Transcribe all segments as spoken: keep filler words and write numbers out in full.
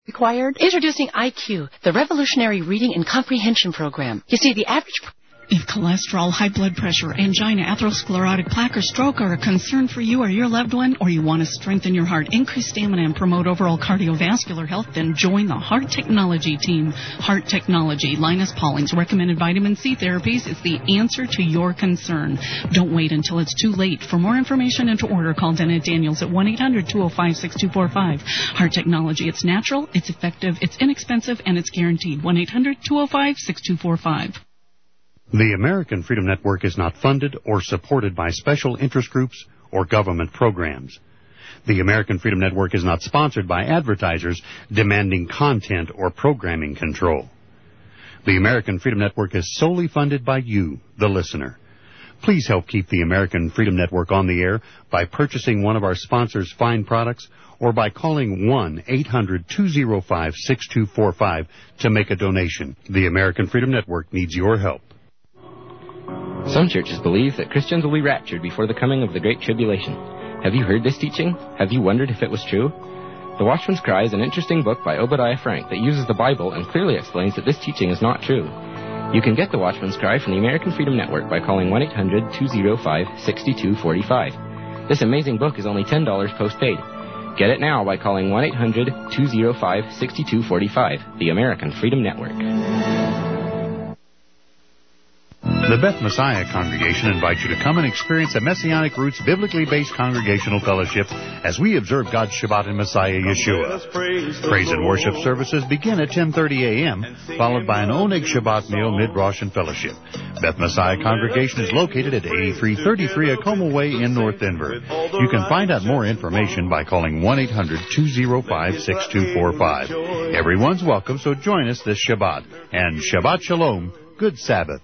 Required? Introducing I Q, the revolutionary reading and comprehension program. You see, the average... If cholesterol, high blood pressure, angina, atherosclerotic plaque, or stroke are a concern for you or your loved one, or you want to strengthen your heart, increase stamina, and promote overall cardiovascular health, then join the Heart Technology team. Heart Technology, Linus Pauling's recommended vitamin C therapies, is the answer to your concern. Don't wait until it's too late. For more information and to order, call Dennett Daniels at one eight hundred two oh five six two four five. Heart Technology, it's natural, it's effective, it's inexpensive, and it's guaranteed. one eight hundred two oh five six two four five. The American Freedom Network is not funded or supported by special interest groups or government programs. The American Freedom Network is not sponsored by advertisers demanding content or programming control. The American Freedom Network is solely funded by you, the listener. Please help keep the American Freedom Network on the air by purchasing one of our sponsors' fine products or by calling one eight hundred two oh five six two four five to make a donation. The American Freedom Network needs your help. Some churches believe that Christians will be raptured before the coming of the Great Tribulation. Have you heard this teaching? Have you wondered if it was true? The Watchman's Cry is an interesting book by Obadiah Frank that uses the Bible and clearly explains that this teaching is not true. You can get the Watchman's Cry from the American Freedom Network by calling one eight hundred two oh five six two four five. This amazing book is only ten dollars postpaid. Get it now by calling one eight hundred two oh five six two four five, the American Freedom Network. The Beth Messiah Congregation invites you to come and experience a Messianic Roots biblically-based congregational fellowship as we observe God's Shabbat in Messiah Yeshua. Praise and worship services begin at ten thirty a.m., followed by an Oneg Shabbat meal mid-Rosh and fellowship. Beth Messiah Congregation is located at eighty-three thirty-three Acoma Way in North Denver. You can find out more information by calling one eight hundred two oh five six two four five. Everyone's welcome, so join us this Shabbat. And Shabbat Shalom, good Sabbath.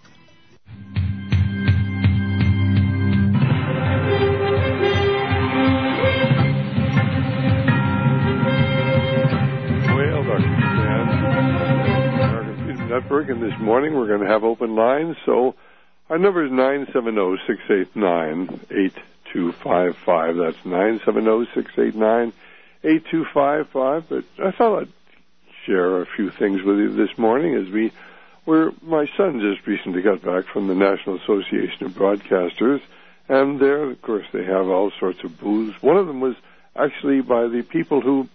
Network, and this morning we're going to have open lines. So our number is nine seven zero, six eight nine, eight two five five. That's nine seven zero, six eight nine, eight two five five. But I thought I'd share a few things with you this morning as we were, my son just recently got back from the National Association of Broadcasters, and there, of course, they have all sorts of booths. One of them was actually by the people who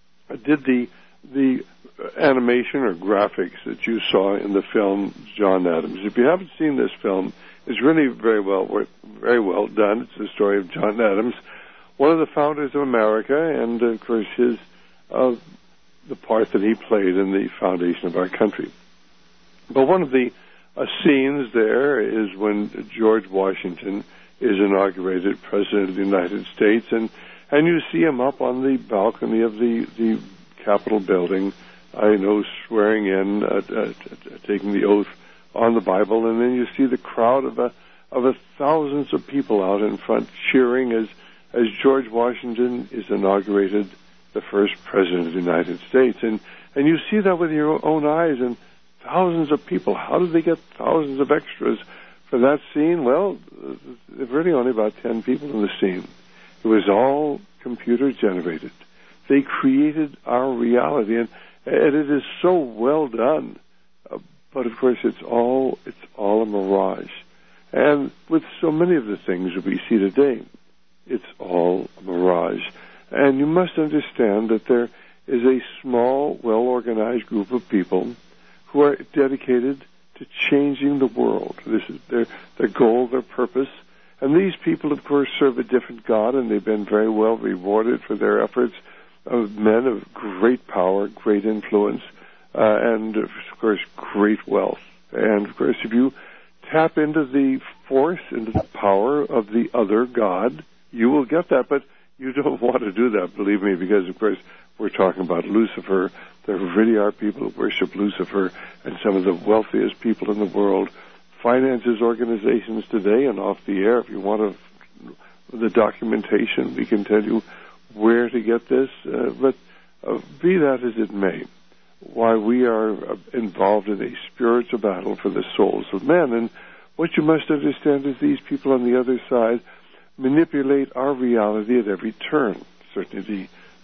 did the the animation or graphics that you saw in the film John Adams. If you haven't seen this film, it's really very well very well done. It's the story of John Adams, one of the founders of America, and of course his uh, the part that he played in the foundation of our country. But one of the uh, scenes there is when George Washington is inaugurated President of the United States, and and you see him up on the balcony of the the Capitol building, I know, swearing in, uh, uh, taking the oath on the Bible, and then you see the crowd of a, of a thousands of people out in front cheering as as George Washington is inaugurated the first president of the United States, and and you see that with your own eyes, and thousands of people. How did they get thousands of extras for that scene? Well, there were really only about ten people in the scene. It was all computer generated. They created our reality, and, and it is so well done. Uh, but of course, it's all it's all a mirage. And with so many of the things that we see today, it's all a mirage. And you must understand that there is a small, well-organized group of people who are dedicated to changing the world. This is their their goal, their purpose. And these people, of course, serve a different God, and they've been very well rewarded for their efforts. Of men of great power, great influence, uh, and of course great wealth. And of course, if you tap into the force, into the power of the other God, you will get that. But you don't want to do that, believe me, because of course we're talking about Lucifer. There really are people who worship Lucifer, and some of the wealthiest people in the world finances organizations today. And off the air, if you want to, the documentation, we can tell you where to get this, uh, but uh, be that as it may, why we are uh, involved in a spiritual battle for the souls of men. And what you must understand is these people on the other side manipulate our reality at every turn. Certainly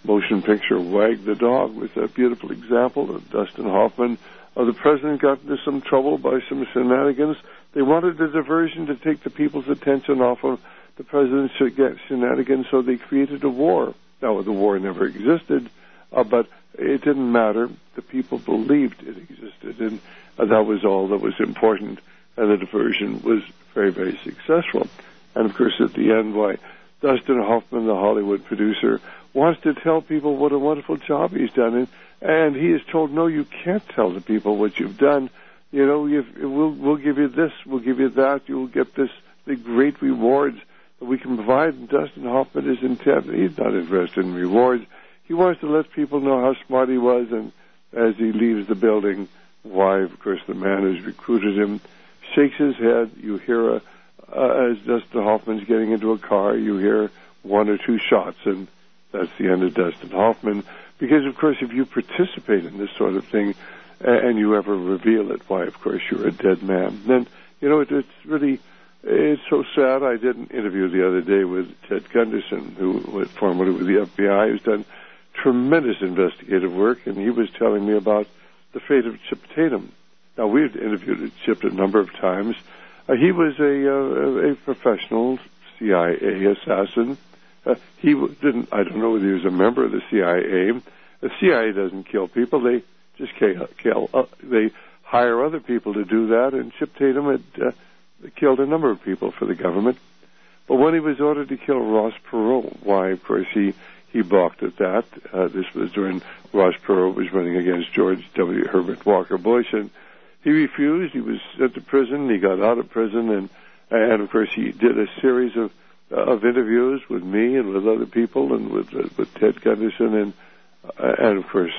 motion picture Wag the Dog was a beautiful example of Dustin Hoffman. Uh, the president got into some trouble by some shenanigans. They wanted a diversion to take the people's attention off of the president's shenanigans, so they created a war. Now, the war never existed, uh, but it didn't matter. The people believed it existed, and uh, that was all that was important, and the diversion was very, very successful. And, of course, at the end, why, Dustin Hoffman, the Hollywood producer, wants to tell people what a wonderful job he's done, and, and he is told, no, you can't tell the people what you've done. You know, you've, we'll, we'll give you this, we'll give you that, you'll get this, the great rewards that we can provide. And Dustin Hoffman is intent. He's not interested in rewards. He wants to let people know how smart he was, and as he leaves the building, why, of course, the man who's recruited him shakes his head. You hear, a, uh, as Dustin Hoffman's getting into a car, you hear one or two shots, and that's the end of Dustin Hoffman. Because, of course, if you participate in this sort of thing, and you ever reveal it, why, of course, you're a dead man. Then, you know, it, it's really, it's so sad. I did an interview the other day with Ted Gunderson, who was formerly with the F B I, who's done tremendous investigative work, and he was telling me about the fate of Chip Tatum. Now, we've interviewed Chip a number of times. Uh, he was a, uh, a professional C I A assassin. Uh, he didn't, I don't know whether he was a member of the C I A. The C I A doesn't kill people. They just kill. kill uh, they hire other people to do that, and Chip Tatum had uh, killed a number of people for the government. But when he was ordered to kill Ross Perot, why, of course, he, he balked at that. Uh, this was during Ross Perot was running against George W. Herbert Walker Bush, and he refused. He was sent to prison. He got out of prison, and, and of course, he did a series of of interviews with me and with other people and with uh, with Ted Gunderson, and uh, and of course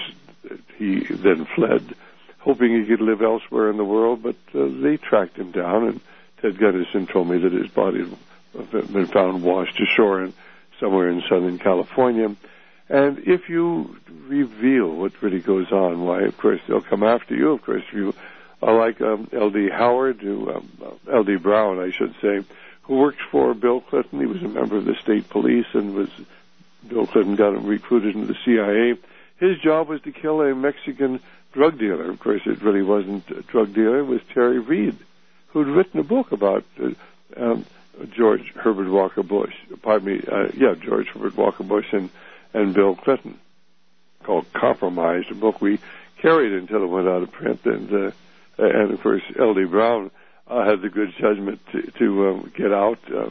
he then fled, hoping he could live elsewhere in the world. But uh, they tracked him down, and Ted Gunderson told me that his body had been found washed ashore in somewhere in Southern California. And if you reveal what really goes on, why, of course, they'll come after you. Of course, if you are like um, L D Howard, who um, L D Brown, I should say, who worked for Bill Clinton. He was a member of the state police, and was Bill Clinton got him recruited into the C I A. His job was to kill a Mexican drug dealer. Of course, it really wasn't a drug dealer. It was Terry Reid, who'd written a book about uh, um, George Herbert Walker Bush. Pardon me, uh, yeah, George Herbert Walker Bush and, and Bill Clinton, called Compromise, a book we carried until it went out of print. And, uh, and of course, L D Brown Uh, had the good judgment to, to um, get out. Uh,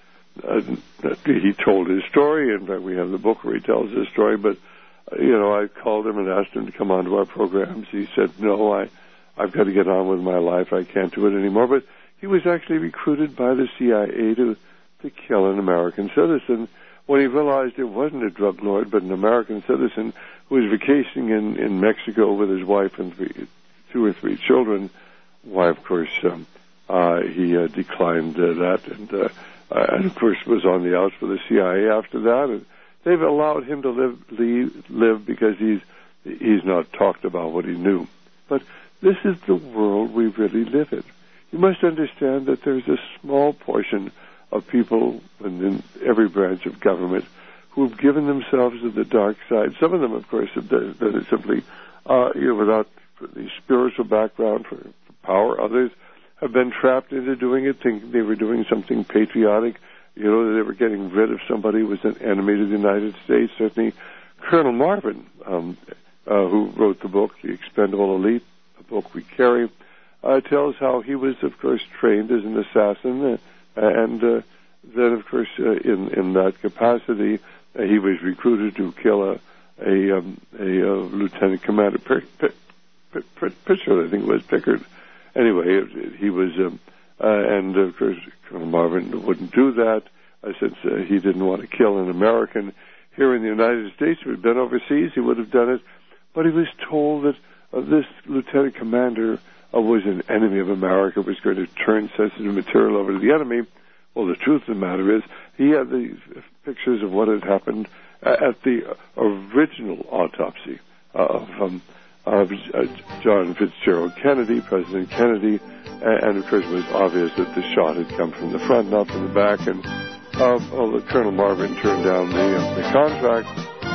uh, he told his story, and uh, we have the book where he tells his story. But uh, you know, I called him and asked him to come on to our programs. He said, "No, I, I've got to get on with my life. I can't do it anymore." But he was actually recruited by the C I A to to kill an American citizen. When he realized it wasn't a drug lord, but an American citizen who was vacationing in in Mexico with his wife and three, two or three children, why, of course. Um, Uh, he uh, declined uh, that, and, uh, uh, and of course was on the outs for the C I A after that. And they've allowed him to live, leave, live because he's he's not talked about what he knew. But this is the world we really live in. You must understand that there's a small portion of people within every branch of government who have given themselves to the dark side. Some of them, of course, have done it simply, uh, you know, without the spiritual background for, for power. Others have been trapped into doing it, thinking they were doing something patriotic. You know, they were getting rid of somebody who was an enemy to the United States. Certainly, Colonel Marvin, um, uh, who wrote the book, The Expendable Elite, a book we carry, uh, tells how he was, of course, trained as an assassin, uh, and uh, then, of course, uh, in, in that capacity, uh, he was recruited to kill a, a, um, a uh, Lieutenant Commander Pick, Pick, Pick, Pick, Pickard, I think it was Pickard. Anyway, he was, um, uh, and of course, Colonel Marvin wouldn't do that uh, since uh, he didn't want to kill an American here in the United States. If he had been overseas, he would have done it. But he was told that uh, this lieutenant commander uh, was an enemy of America, was going to turn sensitive material over to the enemy. Well, the truth of the matter is, he had the pictures of what had happened at the original autopsy of um, of uh, John Fitzgerald Kennedy, President Kennedy, and, and of course it was obvious that the shot had come from the front, not from the back, and uh, well, the Colonel Marvin turned down the, uh, the contract,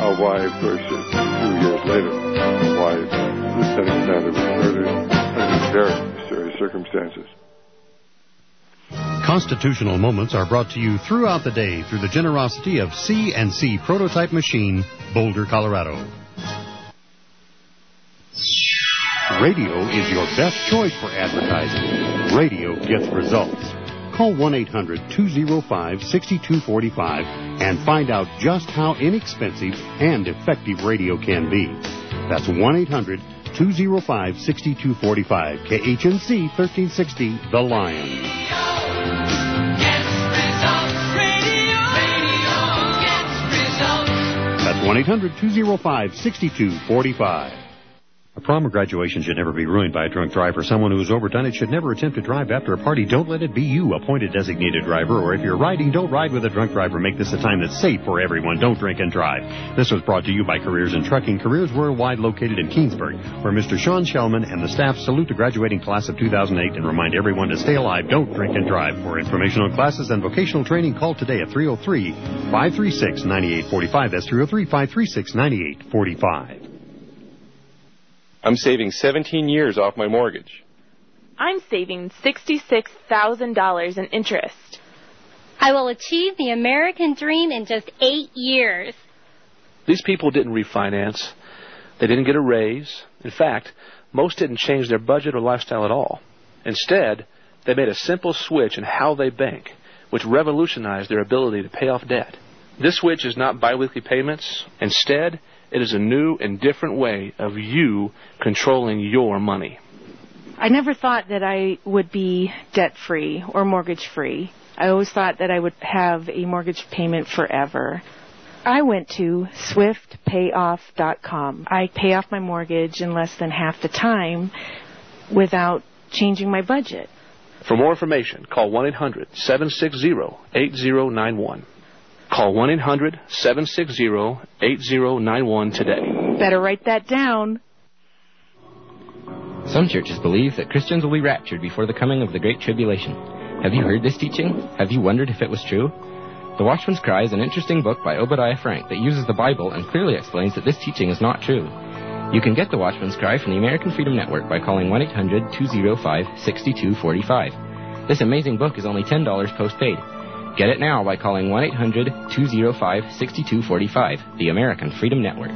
uh, why, of course, a few years later, why Lieutenant Sanders was murdered under very mysterious circumstances. Constitutional Moments are brought to you throughout the day through the generosity of C and C Prototype Machine, Boulder, Colorado. Radio is your best choice for advertising. Radio gets results. Call one eight hundred two oh five six two four five and find out just how inexpensive and effective radio can be. That's one eight hundred two oh five six two four five. K H N C thirteen sixty, The Lion. That's one eight hundred two oh five six two four five. A prom or graduation should never be ruined by a drunk driver. Someone who has overdone it should never attempt to drive after a party. Don't let it be you, appoint a designated driver, or if you're riding, don't ride with a drunk driver. Make this a time that's safe for everyone. Don't drink and drive. This was brought to you by Careers in Trucking. Careers Worldwide, located in Keensburg, where Mister Sean Shellman and the staff salute the graduating class of two thousand eight and remind everyone to stay alive, don't drink and drive. For information on classes and vocational training, call today at three oh three, five three six, nine eight four five. That's three oh three, five three six, nine eight four five. I'm saving seventeen years off my mortgage. I'm saving sixty-six thousand dollars in interest. I will achieve the American dream in just eight years. These people didn't refinance. They didn't get a raise. In fact, most didn't change their budget or lifestyle at all. Instead, they made a simple switch in how they bank, which revolutionized their ability to pay off debt. This switch is not biweekly payments. Instead, it is a new and different way of you controlling your money. I never thought that I would be debt-free or mortgage-free. I always thought that I would have a mortgage payment forever. I went to swift payoff dot com. I pay off my mortgage in less than half the time without changing my budget. For more information, call one eight hundred seven six zero eight zero nine one. Call one eight hundred seven six zero eight zero nine one today. Better write that down. Some churches believe that Christians will be raptured before the coming of the Great Tribulation. Have you heard this teaching? Have you wondered if it was true? The Watchman's Cry is an interesting book by Obadiah Frank that uses the Bible and clearly explains that this teaching is not true. You can get the Watchman's Cry from the American Freedom Network by calling one eight hundred two oh five six two four five. This amazing book is only ten dollars postpaid. Get it now by calling one eight hundred two oh five six two four five, the American Freedom Network.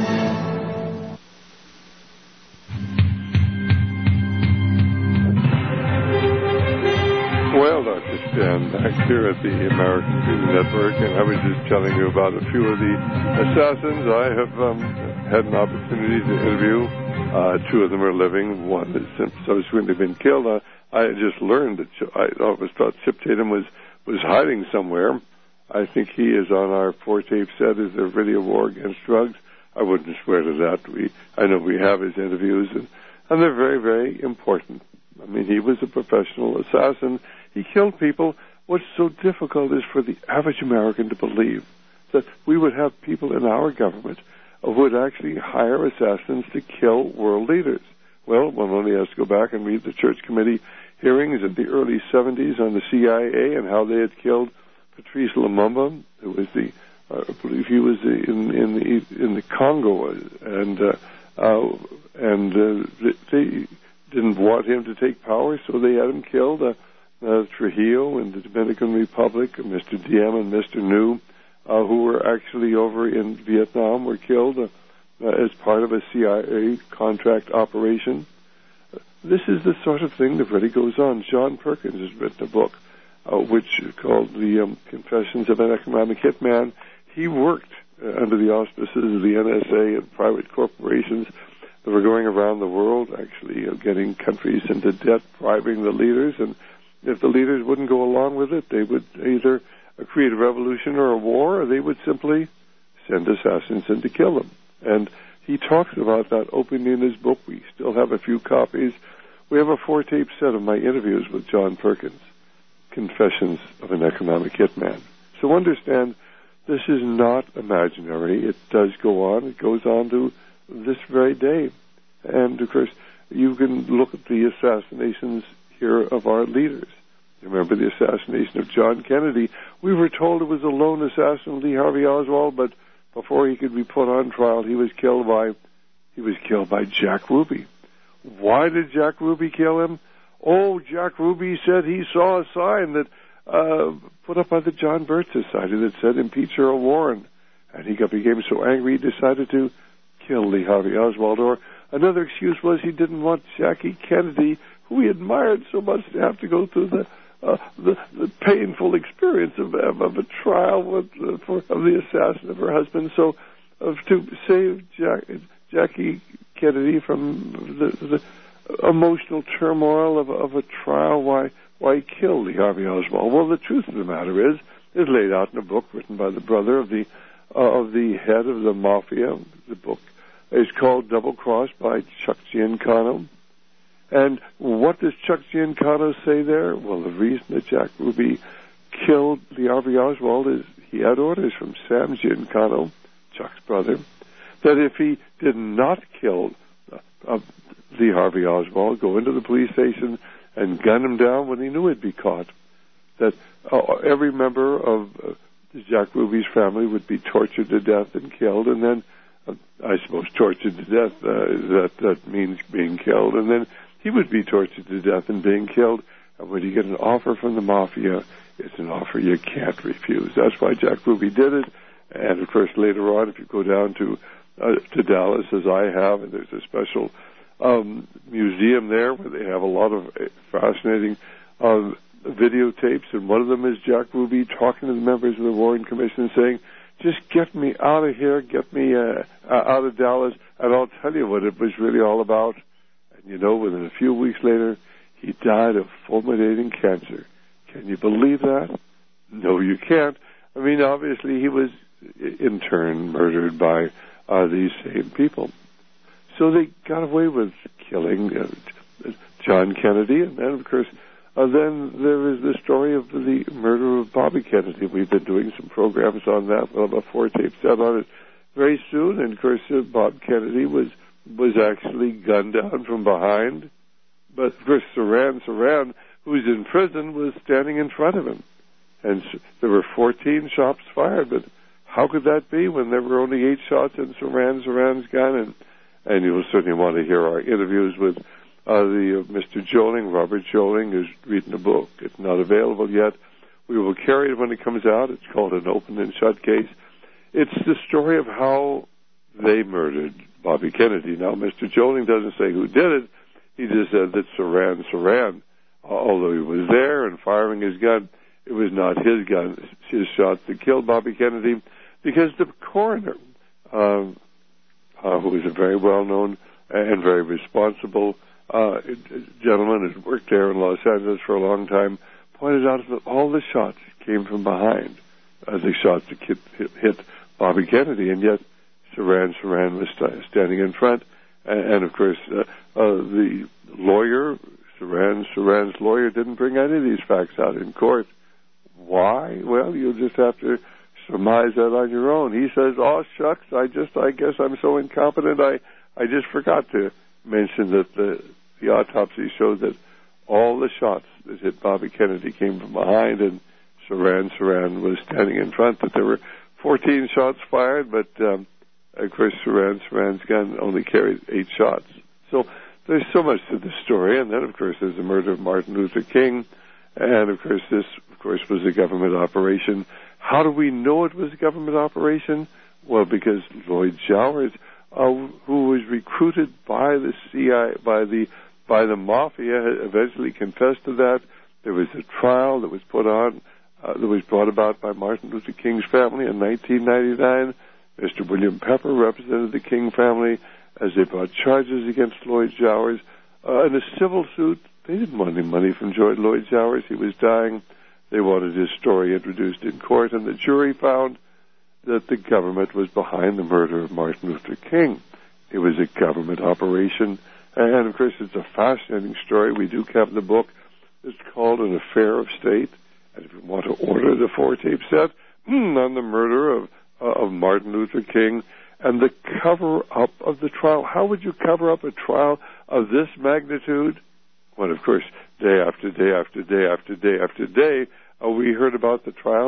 Well, Doctor Stan, back here at the American Freedom Network, and I was just telling you about a few of the assassins I have um, had an opportunity to interview. Uh, two of them are living. One has subsequently been killed. Uh, I just learned that I always thought Chip Tatum was was hiding somewhere. I think he is on our four-tape set as a video war against drugs. I wouldn't swear to that. We, I know we have his interviews, and, and they're very, very important. I mean, he was a professional assassin. He killed people. What's so difficult is for the average American to believe that we would have people in our government who would actually hire assassins to kill world leaders. Well, one only has to go back and read the Church Committee hearings in the early seventies on the C I A and how they had killed Patrice Lumumba, who was the, uh, I believe he was in in the in the Congo, and uh, uh, and uh, they didn't want him to take power, so they had him killed. Uh, uh, Trujillo in the Dominican Republic, Mister Diem and Mister New, uh, who were actually over in Vietnam, were killed uh, uh, as part of a C I A contract operation. This is the sort of thing that really goes on. John Perkins has written a book uh, which is called The um, Confessions of an Economic Hitman. He worked uh, under the auspices of the N S A and private corporations that were going around the world, actually uh, getting countries into debt, bribing the leaders. And if the leaders wouldn't go along with it, they would either uh, create a revolution or a war, or they would simply send assassins in to kill them. And he talks about that openly in his book. We still have a few copies. We have a four-tape set of my interviews with John Perkins, Confessions of an Economic Hitman. So understand, this is not imaginary. It does go on. It goes on to this very day. And, of course, you can look at the assassinations here of our leaders. Remember the assassination of John Kennedy. We were told it was a lone assassin, Lee Harvey Oswald, but before he could be put on trial, he was killed by he was killed by Jack Ruby. Why did Jack Ruby kill him? Oh, Jack Ruby said he saw a sign that uh, put up by the John Birch Society that said impeach Earl Warren, and he got became so angry he decided to kill Lee Harvey Oswald. Or another excuse was he didn't want Jackie Kennedy, who he admired so much, to have to go through the uh, the, the painful experience of, of, of a trial with, uh, for, of the assassin of her husband. So, uh, to save Jack, Jackie Kennedy from the, the emotional turmoil of, of a trial, why why kill Lee Harvey Oswald? Well, the truth of the matter is is laid out in a book written by the brother of the uh, of the head of the mafia. The book is called Double Cross by Chuck Giancano. And what does Chuck Giancano say there? Well, the reason that Jack Ruby killed Lee Harvey Oswald is he had orders from Sam Giancano, Chuck's brother, that if he did not kill uh, uh, Lee Harvey Oswald, go into the police station and gun him down when he knew he'd be caught, that uh, every member of uh, Jack Ruby's family would be tortured to death and killed, and then, uh, I suppose tortured to death, uh, that, that means being killed, and then he would be tortured to death and being killed. And when you get an offer from the mafia, it's an offer you can't refuse. That's why Jack Ruby did it. And, of course, later on, if you go down to uh, to Dallas, as I have, and there's a special um, museum there where they have a lot of fascinating um, videotapes, and one of them is Jack Ruby talking to the members of the Warren Commission saying, just get me out of here, get me uh, out of Dallas, and I'll tell you what it was really all about. You know, within a few weeks later, he died of fulminating cancer. Can you believe that? No, you can't. I mean, obviously, he was in turn murdered by uh, these same people. So they got away with killing uh, John Kennedy, and then, of course, uh, then there is the story of the murder of Bobby Kennedy. We've been doing some programs on that. We'll have a four-tape set on it very soon, and, of course, uh, Bob Kennedy was was actually gunned down from behind. But, of course, Sirhan Sirhan, who's in prison, was standing in front of him. And there were fourteen shots fired, but how could that be when there were only eight shots in Sirhan Sirhan's gun? And, and you'll certainly want to hear our interviews with uh, the uh, Mister Joling, Robert Joling, who's reading a book. It's not available yet. We will carry it when it comes out. It's called An Open and Shut Case. It's the story of how they murdered Bobby Kennedy. Now, Mister Joling doesn't say who did it. He just said that Sirhan Sirhan, uh, although he was there and firing his gun, it was not his gun, his shots that killed Bobby Kennedy, because the coroner, uh, uh, who is a very well-known and very responsible uh, gentleman who's worked there in Los Angeles for a long time, pointed out that all the shots came from behind, uh, the shots that hit, hit, hit Bobby Kennedy, and yet Sirhan Sirhan was st- standing in front, and, and of course, uh, uh, the lawyer, Sirhan Sirhan's lawyer, didn't bring any of these facts out in court. Why? Well, you'll just have to surmise that on your own. He says, "Oh shucks, I just, I guess I'm so incompetent. I, I just forgot to mention that the the autopsy showed that all the shots that hit Bobby Kennedy came from behind, and Sirhan Sirhan was standing in front. That there were fourteen shots fired, but um, of course, Sirhan Sirhan's gun only carried eight shots. So there's so much to the story. And then, of course, there's the murder of Martin Luther King. And, of course, this, of course, was a government operation. How do we know it was a government operation? Well, because Lloyd Jowers, uh, who was recruited by the C I A, by the by the mafia, eventually confessed to that. There was a trial that was put on, uh, that was brought about by Martin Luther King's family in nineteen ninety-nine. Mister William Pepper represented the King family as they brought charges against Lloyd Jowers. Uh, in a civil suit, they didn't want any money from Lloyd Jowers. He was dying. They wanted his story introduced in court, and the jury found that the government was behind the murder of Martin Luther King. It was a government operation. And, of course, it's a fascinating story. We do have the book. It's called An Affair of State. And if you want to order the four-tape set on the murder of Uh, of Martin Luther King and the cover-up of the trial. How would you cover up a trial of this magnitude? Well, of course, day after day after day after day after day, uh, we heard about the trial of,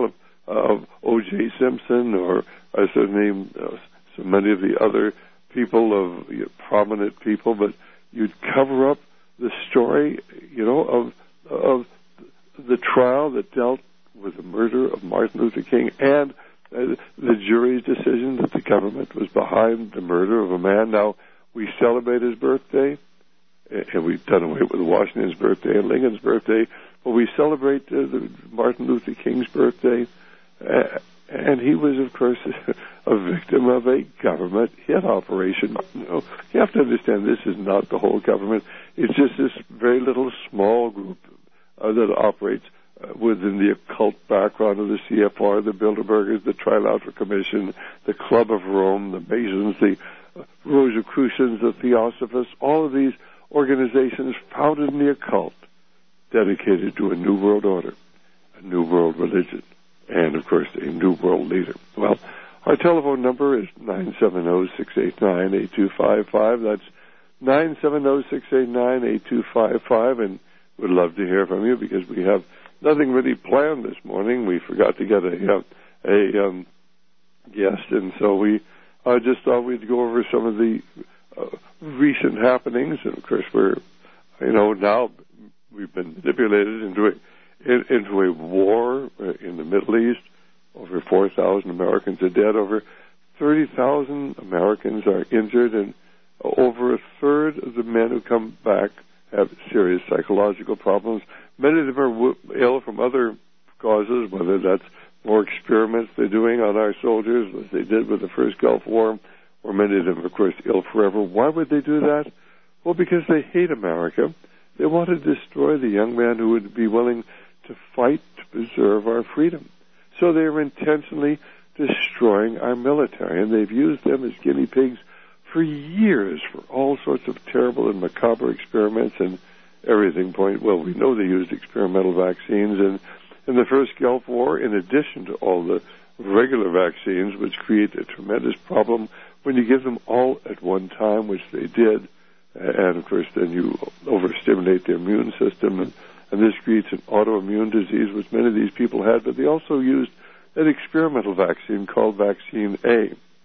of O J Simpson or, as I name uh, so many of the other people, of you know, prominent people, but you'd cover up the story, you know, of of the trial that dealt with the murder of Martin Luther King and uh, the jury's decision that the government was behind the murder of a man. Now, we celebrate his birthday, and we've done away with Washington's birthday and Lincoln's birthday, but we celebrate uh, the Martin Luther King's birthday, uh, and he was, of course, a victim of a government hit operation. You know, you have to understand this is not the whole government. It's just this very little small group uh, that operates uh, within the occult background of the C F R, the Bilderbergers, the Trilateral Commission, the Club of Rome, the Masons, the uh, Rosicrucians, the Theosophists, all of these organizations founded in the occult, dedicated to a new world order, a new world religion, and, of course, a new world leader. Well, our telephone number is nine seven zero, six eight nine, eight two five five. That's nine seven zero, six eight nine, eight two five five, and we'd love to hear from you because we have nothing really planned this morning. We forgot to get a, uh, a um, guest, and so we uh, just thought we'd go over some of the uh, recent happenings. And, of course, we're, you know, now we've been manipulated into a In, into a war uh, in the Middle East. Over four thousand Americans are dead. Over thirty thousand Americans are injured, and over a third of the men who come back have serious psychological problems. Many of them are w- ill from other causes, whether that's more experiments they're doing on our soldiers, as they did with the first Gulf War, or many of them, of course, ill forever. Why would they do that? Well, because they hate America. They want to destroy the young man who would be willing to fight to preserve our freedom. So they are intentionally destroying our military, and they've used them as guinea pigs for years for all sorts of terrible and macabre experiments and everything. Point. Well, we know they used experimental vaccines, and in the first Gulf War, in addition to all the regular vaccines, which create a tremendous problem when you give them all at one time, which they did, and of course then you overstimulate the immune system, and And this creates an autoimmune disease, which many of these people had, but they also used an experimental vaccine called Vaccine A.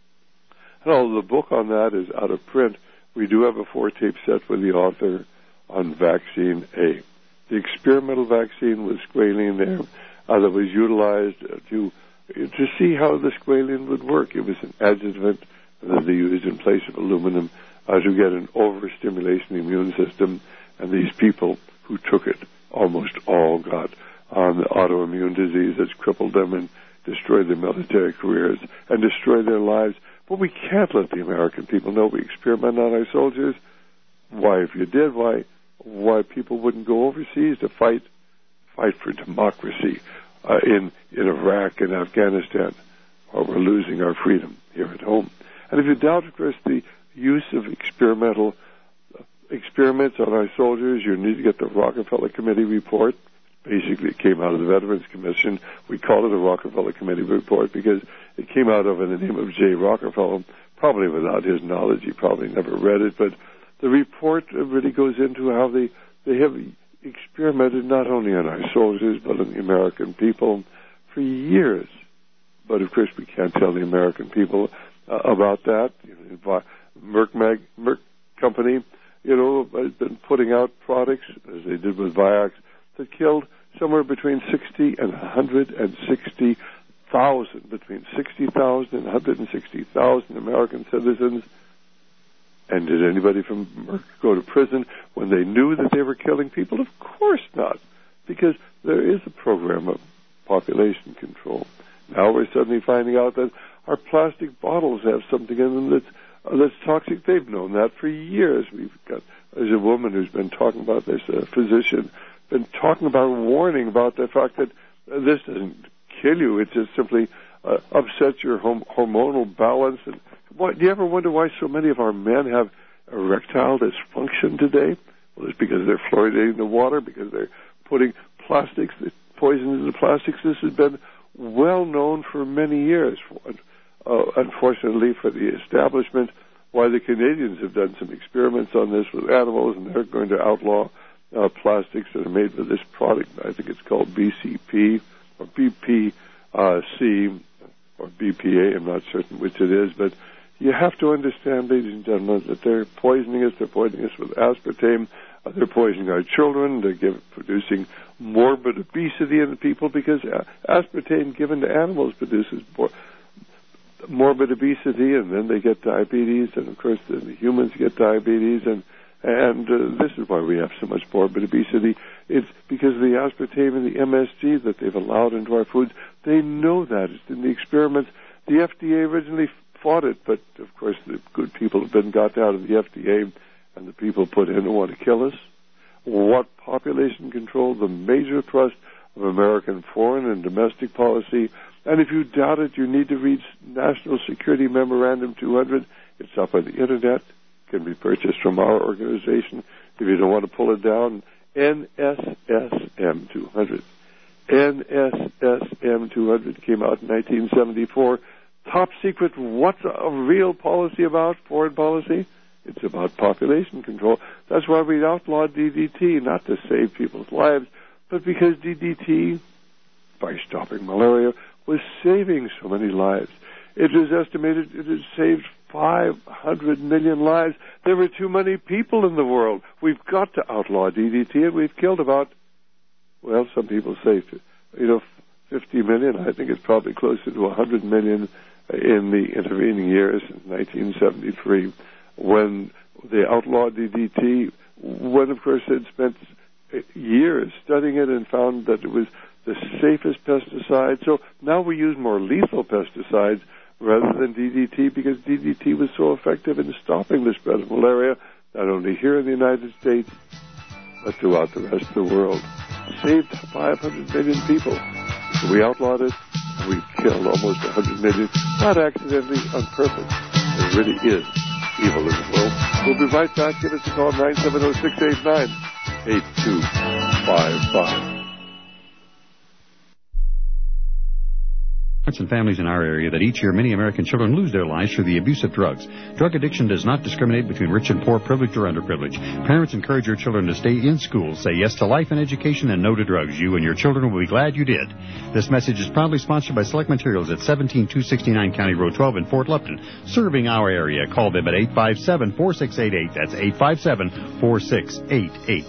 And although the book on that is out of print, we do have a four-tape set with the author on Vaccine A. The experimental vaccine with squalene there uh, that was utilized uh, to to see how the squalene would work. It was an adjuvant that they used in place of aluminum uh, to get an overstimulation of the immune system, and these people who took it almost all got on the autoimmune disease that's crippled them and destroyed their military careers and destroyed their lives. But we can't let the American people know we experiment on our soldiers. Why, if you did, why why people wouldn't go overseas to fight fight for democracy uh, in, in Iraq and Afghanistan while we're losing our freedom here at home. And if you doubt, of course, the use of experimental experiments on our soldiers, you need to get the Rockefeller Committee report. Basically, it came out of the Veterans Commission. We call it a Rockefeller Committee report because it came out of in the name of Jay Rockefeller, probably without his knowledge. He probably never read it, but the report really goes into how they, they have experimented not only on our soldiers, but on the American people for years. But, of course, we can't tell the American people uh, about that. You know, Merck, Mag, Merck Company, you know, has been putting out products, as they did with Vioxx, that killed somewhere between sixty and one hundred sixty thousand, between sixty thousand and one hundred sixty thousand American citizens. And did anybody from Merck go to prison when they knew that they were killing people? Of course not, because there is a program of population control. Now we're suddenly finding out that our plastic bottles have something in them that's Uh, that's toxic. They've known that for years. We've got, there's a woman who's been talking about this, a physician, been talking about, warning about the fact that uh, this doesn't kill you. It just simply uh, upsets your hom- hormonal balance. And what, do you ever wonder why so many of our men have erectile dysfunction today? Well, it's because they're fluoridating the water, because they're putting plastics, poisons into the plastics. This has been well known for many years. Uh, unfortunately for the establishment, why the Canadians have done some experiments on this with animals, and they're going to outlaw uh, plastics that are made with this product. I think it's called B C P or B P uh, C, or B P A, I'm not certain which it is, but you have to understand, ladies and gentlemen, that they're poisoning us. They're poisoning us with aspartame. Uh, they're poisoning our children. They're give, producing morbid obesity in the people because uh, aspartame given to animals produces more, morbid obesity, and then they get diabetes, and of course the, the humans get diabetes, and and uh, this is why we have so much morbid obesity. It's because of the aspartame and the M S G that they've allowed into our foods. They know that. It's in the experiments. The F D A originally fought it, but of course the good people have been got out of the F D A, and the people put in who want to kill us. What population control? The major thrust of American foreign and domestic policy. And if you doubt it, you need to read National Security Memorandum two hundred. It's up on the Internet. It can be purchased from our organization. If you don't want to pull it down, N S S M two hundred. N S S M two hundred came out in nineteen seventy-four. Top secret. What's a real policy about, foreign policy? It's about population control. That's why we outlawed D D T, not to save people's lives, but because D D T, by stopping malaria, was saving so many lives. It was estimated it has saved five hundred million lives. There were too many people in the world. We've got to outlaw D D T, and we've killed about, well, some people say, you know, fifty million. I think it's probably closer to one hundred million in the intervening years, in nineteen seventy-three, when they outlawed D D T, when, of course, they'd spent years studying it and found that it was the safest pesticide. So now we use more lethal pesticides rather than D D T because D D T was so effective in stopping the spread of malaria, not only here in the United States, but throughout the rest of the world. Saved five hundred million people. So we outlawed it, and we've killed almost one hundred million, not accidentally, on purpose. There really is evil in the world. We'll be right back. Give us a call, nine seven zero, six eight nine, eight two five five. And families in our area that each year many American children lose their lives through the abuse of drugs. Drug addiction does not discriminate between rich and poor, privileged or underprivileged. Parents encourage your children to stay in school, say yes to life and education, and no to drugs. You and your children will be glad you did. This message is proudly sponsored by Select Materials at seventeen two sixty-nine County Road twelve in Fort Lupton, serving our area. Call them at eight five seven, four six eight eight. That's eight five seven, four six eight eight.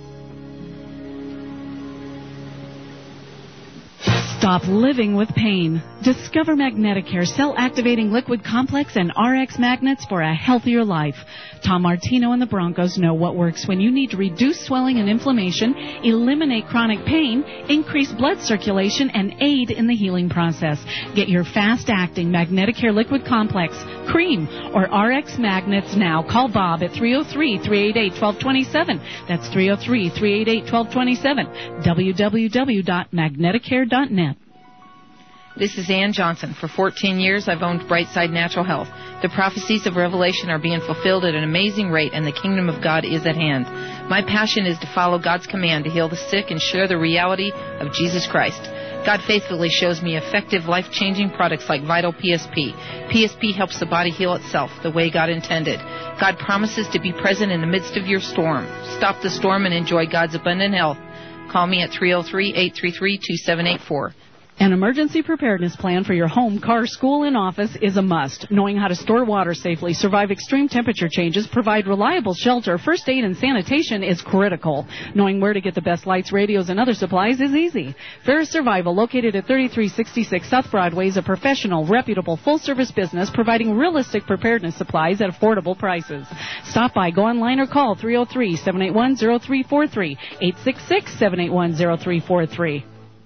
Stop living with pain. Discover Magneticare cell-activating liquid complex and R X magnets for a healthier life. Tom Martino and the Broncos know what works when you need to reduce swelling and inflammation, eliminate chronic pain, increase blood circulation, and aid in the healing process. Get your fast-acting Magneticare liquid complex, cream, or R X magnets now. Call Bob at three oh three, three eight eight, one two two seven. That's three oh three, three eight eight, one two two seven. w w w dot magneticare dot net. This is Ann Johnson. For fourteen years, I've owned Brightside Natural Health. The prophecies of Revelation are being fulfilled at an amazing rate, and the kingdom of God is at hand. My passion is to follow God's command to heal the sick and share the reality of Jesus Christ. God faithfully shows me effective, life-changing products like Vital P S P. P S P helps the body heal itself the way God intended. God promises to be present in the midst of your storm. Stop the storm and enjoy God's abundant health. Call me at three oh three, eight three three, two seven eight four. An emergency preparedness plan for your home, car, school, and office is a must. Knowing how to store water safely, survive extreme temperature changes, provide reliable shelter, first aid, and sanitation is critical. Knowing where to get the best lights, radios, and other supplies is easy. Ferris Survival, located at thirty-three sixty-six South Broadway, is a professional, reputable, full-service business providing realistic preparedness supplies at affordable prices. Stop by, go online, or call three oh three, seven eight one, oh three four three, eight six six, seven eight one, oh three four three.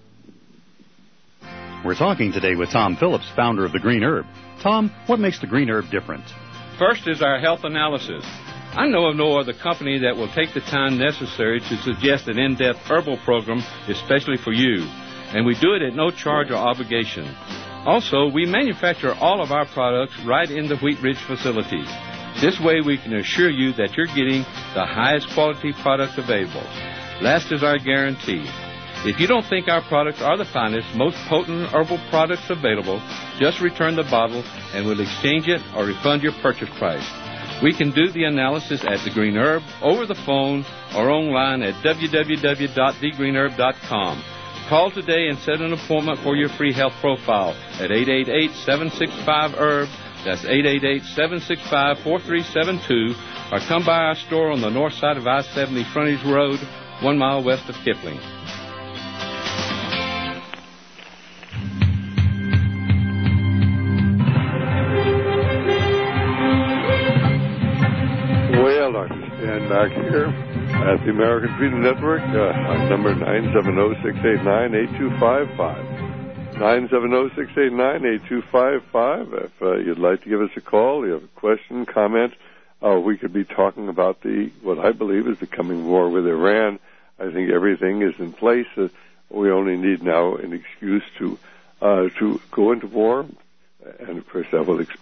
We're talking today with Tom Phillips, founder of The Green Herb. Tom, what makes The Green Herb different? First is our health analysis. I know of no other company that will take the time necessary to suggest an in-depth herbal program especially for you. And we do it at no charge or obligation. Also, we manufacture all of our products right in the Wheat Ridge facility. This way we can assure you that you're getting the highest quality product available. Last is our guarantee. If you don't think our products are the finest, most potent herbal products available, just return the bottle and we'll exchange it or refund your purchase price. We can do the analysis at The Green Herb, over the phone, or online at w w w dot the green herb dot com. Call today and set an appointment for your free health profile at eight eight eight, seven six five, H E R B. That's eight eight eight, seven six five, four three seven two. Or come by our store on the north side of I seventy Frontage Road, one mile west of Kipling. Well, Doctor Stan back here at the American Freedom Network. Uh, on number nine seven zero, six eight nine, eight two five five. nine seven zero, six eight nine, eight two five five. If uh, you'd like to give us a call, you have a question, comment, uh, we could be talking about the what I believe is the coming war with Iran. I think everything is in place. Uh, we only need now an excuse to uh, to go into war, and of course that will exp-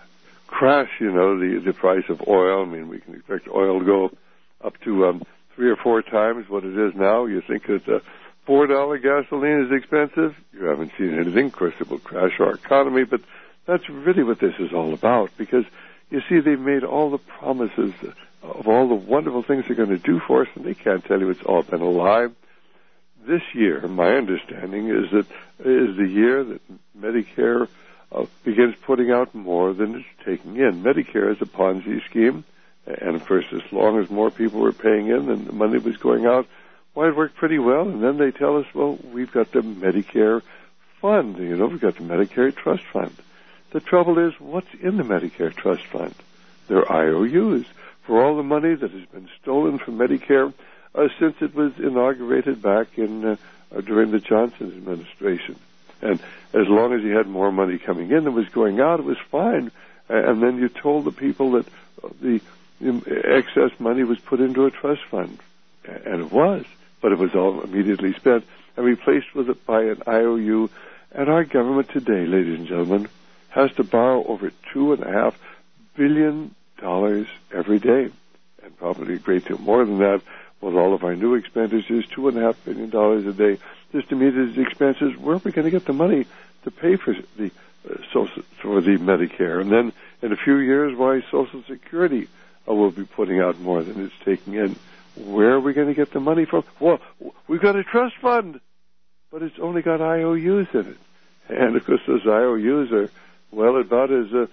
crash, you know, the the price of oil. I mean, we can expect oil to go up to um, three or four times what it is now. You think that uh, four dollar gasoline is expensive? You haven't seen anything. Of course, it will crash our economy, but that's really what this is all about, because, you see, they've made all the promises of all the wonderful things they're going to do for us, and they can't tell you it's all been a lie. This year, my understanding is that is the year that Medicare uh, begins putting out more than it's taking in. Medicare is a Ponzi scheme, and, of course, as long as more people were paying in and the money was going out, well, it worked pretty well, and then they tell us, well, we've got the Medicare fund, you know, we've got the Medicare Trust Fund. The trouble is, what's in the Medicare Trust Fund? They're I O Us for all the money that has been stolen from Medicare uh, since it was inaugurated back in uh, uh, during the Johnson administration. And as long as you had more money coming in than was going out, it was fine. And then you told the people that uh, the, the excess money was put into a trust fund, and it was. But it was all immediately spent and replaced with it by an I O U. And our government today, ladies and gentlemen, has to borrow over two and a half billion dollars every day, and probably a great deal more than that with all of our new expenditures, two and a half billion dollars a day just to meet these expenses. Where are we going to get the money to pay for the uh, social, for the Medicare? And then in a few years, why Social Security uh, will be putting out more than it's taking in. Where are we going to get the money from? Well, we've got a trust fund, but it's only got I O Us in it. And, of course, those I O Us are, well, about as uh,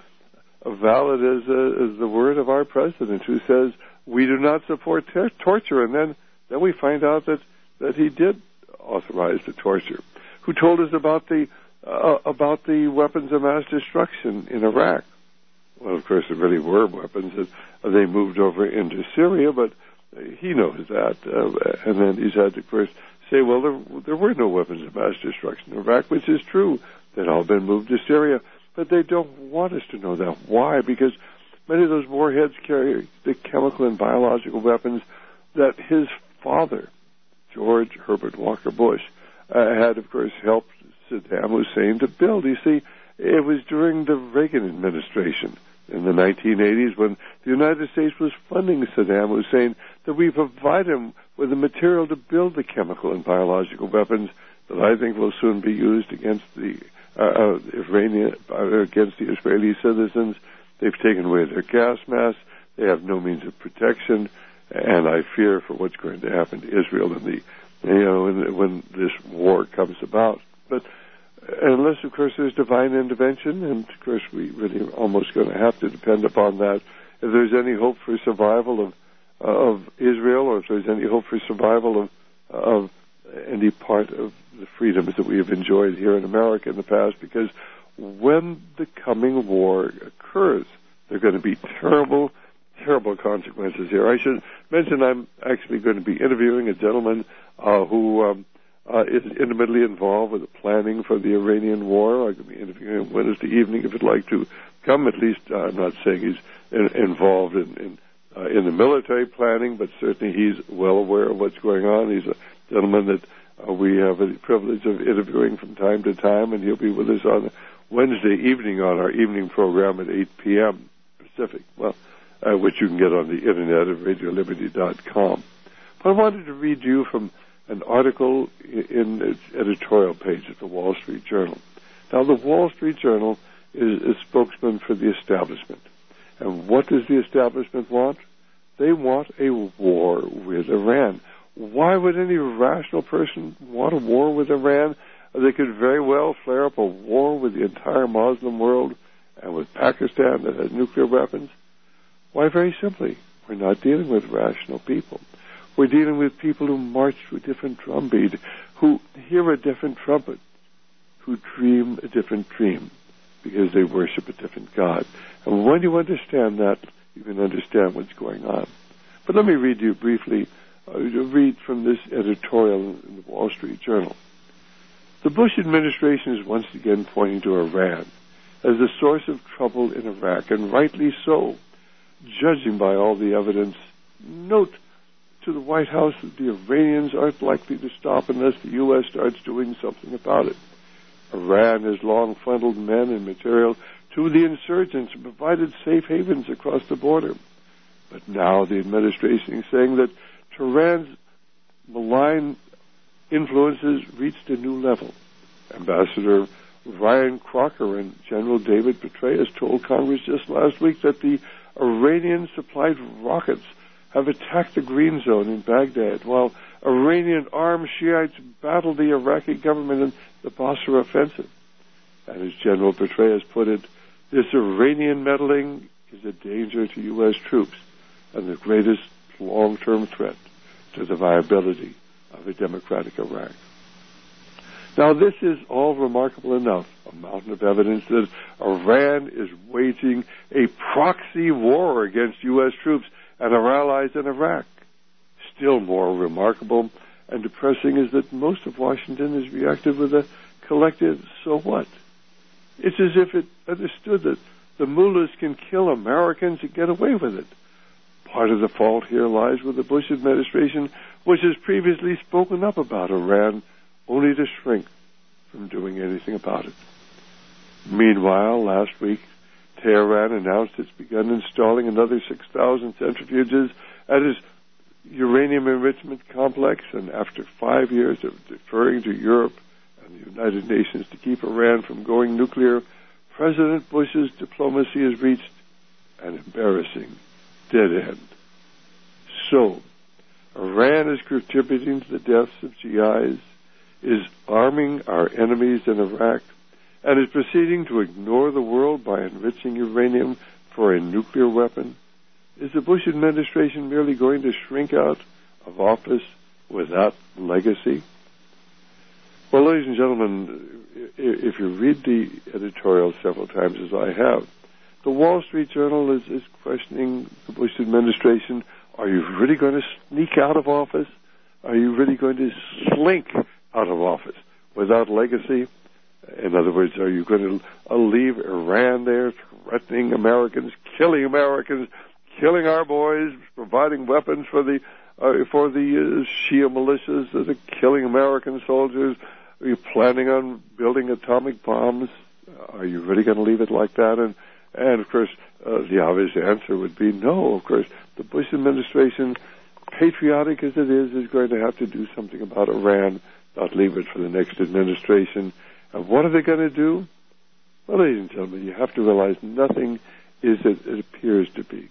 valid as, uh, as the word of our president, who says, we do not support ter- torture. And then, then we find out that, that he did authorize the torture. Who told us about the, uh, about the weapons of mass destruction in Iraq? Well, of course, there really were weapons that uh, they moved over into Syria, but he knows that, uh, and then he's had to, of course, say, well, there, there were no weapons of mass destruction in Iraq, which is true. They'd all been moved to Syria, but they don't want us to know that. Why? Because many of those warheads carry the chemical and biological weapons that his father, George Herbert Walker Bush, uh, had, of course, helped Saddam Hussein to build. You see, it was during the Reagan administration in the nineteen eighties, when the United States was funding Saddam Hussein, that we provide him with the material to build the chemical and biological weapons that I think will soon be used against the uh, uh, Iranian, uh, against the Israeli citizens. They've taken away their gas masks. They have no means of protection, and I fear for what's going to happen to Israel in the, you know, when, when this war comes about. But unless, of course, there's divine intervention, and, of course, we really are almost going to have to depend upon that. If there's any hope for survival of uh, of Israel, or if there's any hope for survival of of any part of the freedoms that we have enjoyed here in America in the past, because when the coming war occurs, there are going to be terrible, terrible consequences here. I should mention I'm actually going to be interviewing a gentleman uh, who... Um, Uh, is intimately involved with the planning for the Iranian war. I'm going to be interviewing him Wednesday evening if you'd like to come. At least uh, I'm not saying he's in, involved in in, uh, in the military planning, but certainly he's well aware of what's going on. He's a gentleman that uh, we have the privilege of interviewing from time to time, and he'll be with us on Wednesday evening on our evening program at eight p.m. Pacific, well, uh, which you can get on the internet at radio liberty dot com. But I wanted to read you from an article in its editorial page at the Wall Street Journal. Now, the Wall Street Journal is a spokesman for the establishment. And what does the establishment want? They want a war with Iran. Why would any rational person want a war with Iran? They could very well flare up a war with the entire Muslim world and with Pakistan that has nuclear weapons. Why, very simply, we're not dealing with rational people. We're dealing with people who march to a different drum beat, who hear a different trumpet, who dream a different dream, because they worship a different God. And when you understand that, you can understand what's going on. But let me read you briefly, uh, read from this editorial in the Wall Street Journal. The Bush administration is once again pointing to Iran as the source of trouble in Iraq, and rightly so, judging by all the evidence. Note to the White House that the Iranians aren't likely to stop unless the U S starts doing something about it. Iran has long funneled men and material to the insurgents and provided safe havens across the border. But now the administration is saying that Tehran's malign influences reached a new level. Ambassador Ryan Crocker and General David Petraeus told Congress just last week that the Iranian-supplied rockets have attacked the Green Zone in Baghdad, while Iranian armed Shiites battled the Iraqi government in the Basra offensive. And as General Petraeus put it, this Iranian meddling is a danger to U S troops and the greatest long-term threat to the viability of a democratic Iraq. Now, this is all remarkable enough, a mountain of evidence that Iran is waging a proxy war against U S troops and our allies in Iraq. Still more remarkable and depressing is that most of Washington has reacted with a collective, so what? It's as if it understood that the mullahs can kill Americans and get away with it. Part of the fault here lies with the Bush administration, which has previously spoken up about Iran, only to shrink from doing anything about it. Meanwhile, last week, Tehran announced it's begun installing another six thousand centrifuges at its uranium enrichment complex, and after five years of deferring to Europe and the United Nations to keep Iran from going nuclear, President Bush's diplomacy has reached an embarrassing dead end. So, Iran is contributing to the deaths of G Is, is arming our enemies in Iraq, and is proceeding to ignore the world by enriching uranium for a nuclear weapon. Is the Bush administration merely going to shrink out of office without legacy? Well, ladies and gentlemen, if you read the editorial several times, as I have, the Wall Street Journal is, is questioning the Bush administration. Are you really going to sneak out of office? Are you really going to slink out of office without legacy? In other words, are you going to leave Iran there, threatening Americans, killing Americans, killing our boys, providing weapons for the uh, for the uh, Shia militias that are killing American soldiers? Are you planning on building atomic bombs? Are you really going to leave it like that? And and of course, uh, the obvious answer would be no. Of course, the Bush administration, patriotic as it is, is going to have to do something about Iran, not leave it for the next administration. And what are they going to do? Well, ladies and gentlemen, you have to realize nothing is as it appears to be.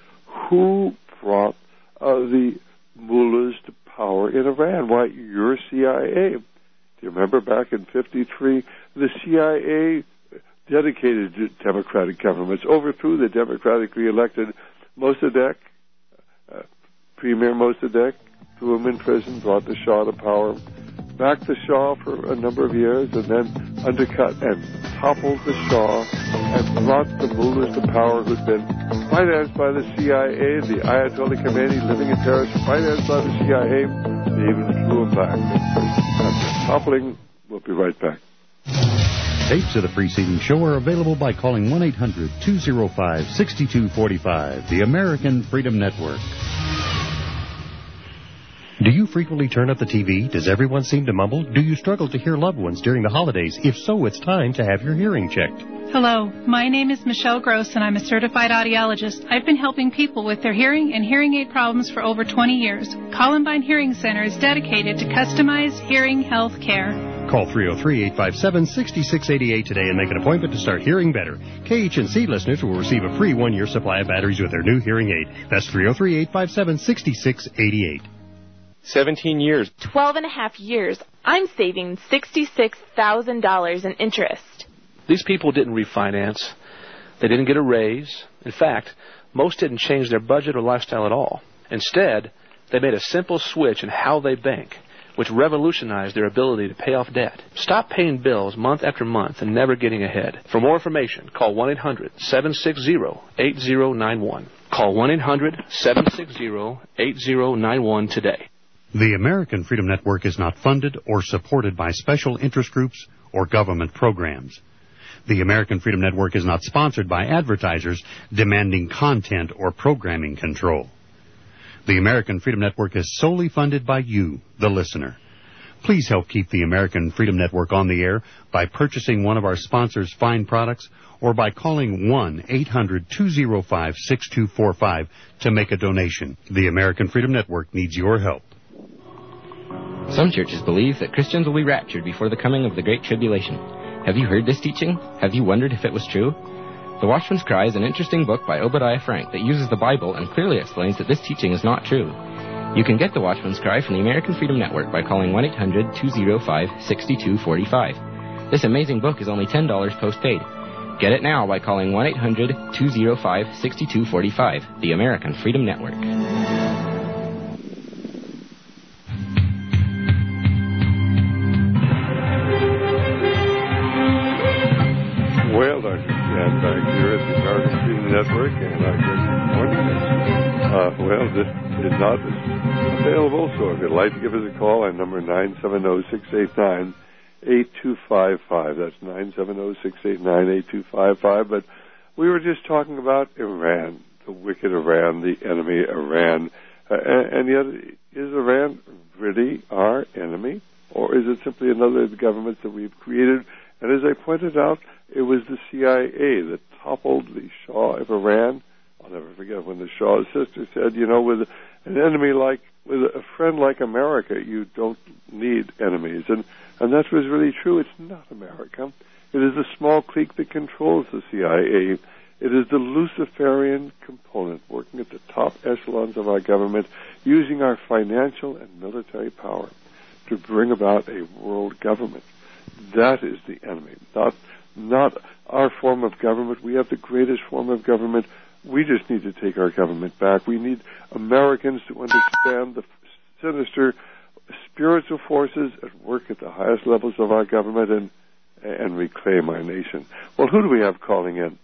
Who brought uh, the mullahs to power in Iran? Why, your C I A. Do you remember back in fifty-three, the C I A dedicated to democratic governments, overthrew the democratically elected Mossadegh, uh, Premier Mossadegh, threw him in prison, brought the Shah to power, backed the Shah for a number of years, and then undercut and toppled the Shah and brought the mullahs to power who'd been financed by the C I A, the Ayatollah Khomeini living in Paris, financed by the C I A. They even flew him back. After toppling, we'll be right back. Tapes of the preceding show are available by calling one eight hundred two oh five six two four five, the American Freedom Network. Do you frequently turn up the T V? Does everyone seem to mumble? Do you struggle to hear loved ones during the holidays? If so, it's time to have your hearing checked. Hello, my name is Michelle Gross, and I'm a certified audiologist. I've been helping people with their hearing and hearing aid problems for over twenty years. Columbine Hearing Center is dedicated to customized hearing health care. Call three oh three, eight five seven, six six eight eight today and make an appointment to start hearing better. K H N C listeners will receive a free one-year supply of batteries with their new hearing aid. That's three oh three, eight five seven, six six eight eight. seventeen years. Twelve and a half years. I'm saving sixty-six thousand dollars in interest. These people didn't refinance. They didn't get a raise. In fact, most didn't change their budget or lifestyle at all. Instead, they made a simple switch in how they bank, which revolutionized their ability to pay off debt. Stop paying bills month after month and never getting ahead. For more information, call one eight hundred seven six zero eight zero nine one. Call one eight hundred seven six zero eight zero nine one today. The American Freedom Network is not funded or supported by special interest groups or government programs. The American Freedom Network is not sponsored by advertisers demanding content or programming control. The American Freedom Network is solely funded by you, the listener. Please help keep the American Freedom Network on the air by purchasing one of our sponsors' fine products or by calling one eight hundred two oh five six two four five to make a donation. The American Freedom Network needs your help. Some churches believe that Christians will be raptured before the coming of the Great Tribulation. Have you heard this teaching? Have you wondered if it was true? The Watchman's Cry is an interesting book by Obadiah Frank that uses the Bible and clearly explains that this teaching is not true. You can get the Watchman's Cry from the American Freedom Network by calling one eight hundred two oh five six two four five. This amazing book is only ten dollars postpaid. Get it now by calling one eight hundred two oh five six two four five, the American Freedom Network. Well, Doctor Stan back here at the American Freedom Network, and I guess good morning. Uh, well, this is not available, so if you'd like to give us a call, our number nine seven zero, six eight nine, eight two five five. That's nine seven zero, six eight nine, eight two five five. But we were just talking about Iran, the wicked Iran, the enemy Iran. Uh, and, and yet, is Iran really our enemy? Or is it simply another of the governments that we've created? And as I pointed out, it was the C I A that toppled the Shah of Iran. I'll never forget when the Shah's sister said, you know, with an enemy like, with a friend like America, you don't need enemies. And, and that was really true. It's not America. It is the small clique that controls the C I A. It is the Luciferian component working at the top echelons of our government, using our financial and military power to bring about a world government. That is the enemy, not not our form of government. We have the greatest form of government. We just need to take our government back. We need Americans to understand the sinister spiritual forces at work at the highest levels of our government and and reclaim our nation. Well, who do we have calling in?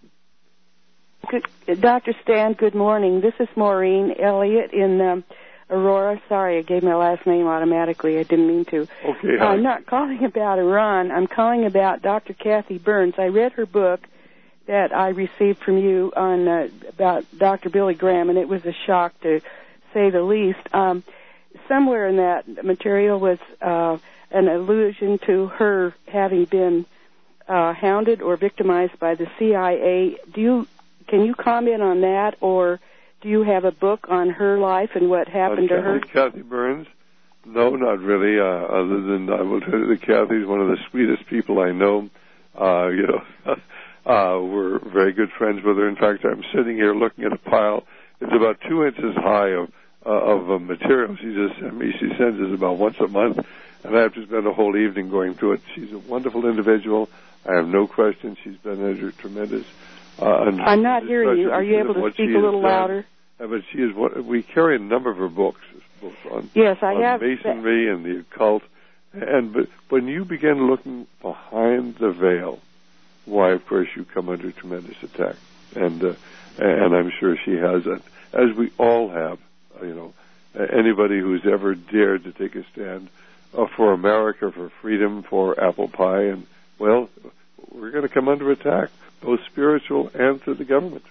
Good, Doctor Stan, good morning. This is Maureen Elliott in um, Aurora. Sorry, I gave my last name automatically. I didn't mean to. Okay. Uh, I'm not calling about Iran. I'm calling about Doctor Kathy Burns. I read her book that I received from you on uh, about Doctor Billy Graham, and it was a shock to say the least. Um, somewhere in that material was uh, an allusion to her having been uh, hounded or victimized by the C I A. Do you can you comment on that, or do you have a book on her life and what happened uh, to her? Kathy Burns? No, not really. Uh, other than I will tell you that Kathy's one of the sweetest people I know. Uh, you know, uh, we're very good friends with her. In fact, I'm sitting here looking at a pile. It's about two inches high of uh, of uh, material. She just sent me. She sends us about once a month, and I have to spend a whole evening going through it. She's a wonderful individual. I have no question. She's been a tremendous. Uh, I'm not hearing you. Are you able to speak a little louder? Uh, but she is. What, we carry a number of her books, books on, yes, I on have masonry and the occult. And but when you begin looking behind the veil, why, of course, you come under tremendous attack. And uh, and I'm sure she has, uh, as we all have. Uh, you know, uh, anybody who's ever dared to take a stand uh, for America, for freedom, for apple pie, and well, we're going to come under attack, both spiritual and through the government.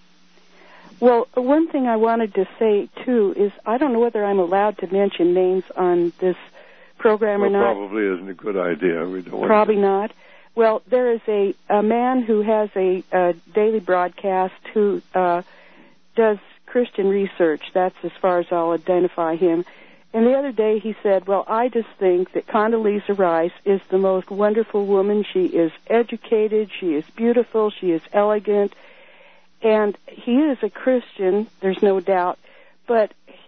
Well, one thing I wanted to say, too, is I don't know whether I'm allowed to mention names on this program well, or not. Probably isn't a good idea. We don't Probably want to. not. Well, there is a, a man who has a, a daily broadcast who uh, does Christian research. That's as far as I'll identify him. And the other day he said, well, I just think that Condoleezza Rice is the most wonderful woman. She is educated. She is beautiful. She is elegant. And he is a Christian, there's no doubt. But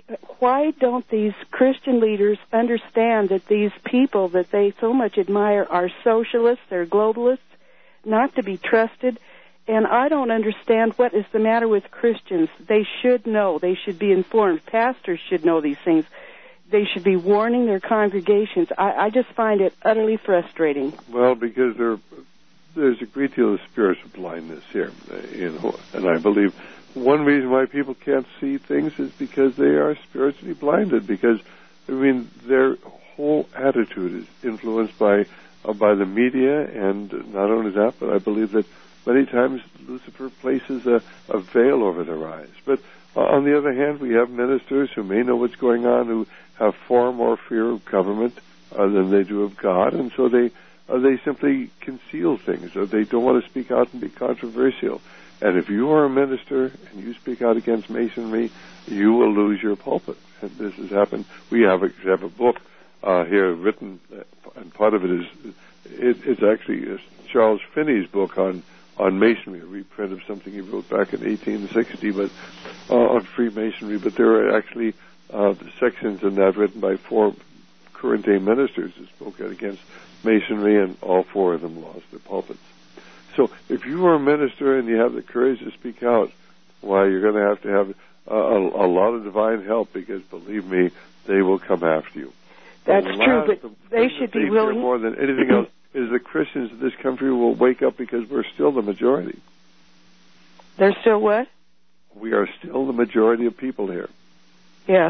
why don't these Christian leaders understand that these people that they so much admire are socialists, they're globalists, not to be trusted? And I don't understand what is the matter with Christians. They should know. They should be informed. Pastors should know these things. They should be warning their congregations. I, I just find it utterly frustrating. Well, because there, there's a great deal of spiritual blindness here, you know, and I believe one reason why people can't see things is because they are spiritually blinded, because, I mean, their whole attitude is influenced by uh, by the media, and not only that, but I believe that many times Lucifer places a, a veil over their eyes. But uh, on the other hand, we have ministers who may know what's going on, who have far more fear of government uh, than they do of God, and so they uh, they simply conceal things, or they don't want to speak out and be controversial. And if you are a minister and you speak out against Masonry, you will lose your pulpit. And this has happened. We have a, have a book uh, here written, and part of it is it, it's actually uh, Charles Finney's book on on Masonry, a reprint of something he wrote back in eighteen sixty, but uh, on Freemasonry. But there are actually uh, sections in that written by four current-day ministers who spoke out against Masonry, and all four of them lost their pulpits. So if you are a minister and you have the courage to speak out, why, you're going to have to have uh, a, a lot of divine help, because, believe me, they will come after you. That's true, but they should be willing. More than anything else is the Christians in this country will wake up, because we're still the majority. They're still what? We are still the majority of people here. Yes.